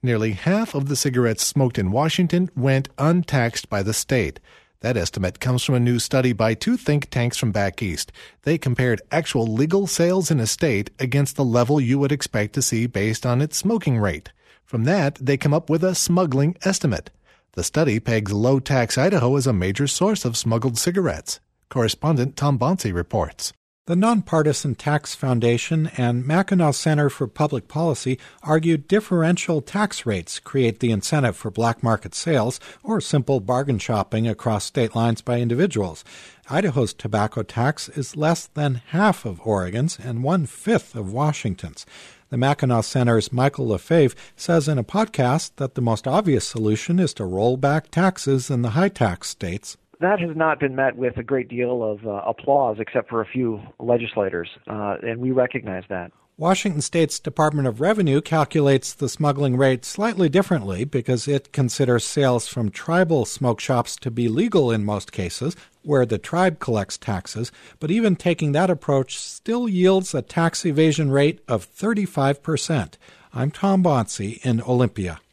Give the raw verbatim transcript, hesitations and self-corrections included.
Nearly half of the cigarettes smoked in Washington went untaxed by the state. That estimate comes from a new study by two think tanks from back east. They compared actual legal sales in a state against the level you would expect to see based on its smoking rate. From that, they come up with a smuggling estimate. The study pegs low-tax Idaho as a major source of smuggled cigarettes. Correspondent Tom Bonsi reports. The Nonpartisan Tax Foundation and Mackinac Center for Public Policy argued differential tax rates create the incentive for black market sales or simple bargain shopping across state lines by individuals. Idaho's tobacco tax is less than half of Oregon's and one-fifth of Washington's. The Mackinac Center's Michael Lefebvre says in a podcast that the most obvious solution is to roll back taxes in the high-tax states. That has not been met with a great deal of uh, applause except for a few legislators, uh, and we recognize that. Washington State's Department of Revenue calculates the smuggling rate slightly differently because it considers sales from tribal smoke shops to be legal in most cases, where the tribe collects taxes, but even taking that approach still yields a tax evasion rate of thirty-five percent. I'm Tom Bonsi in Olympia.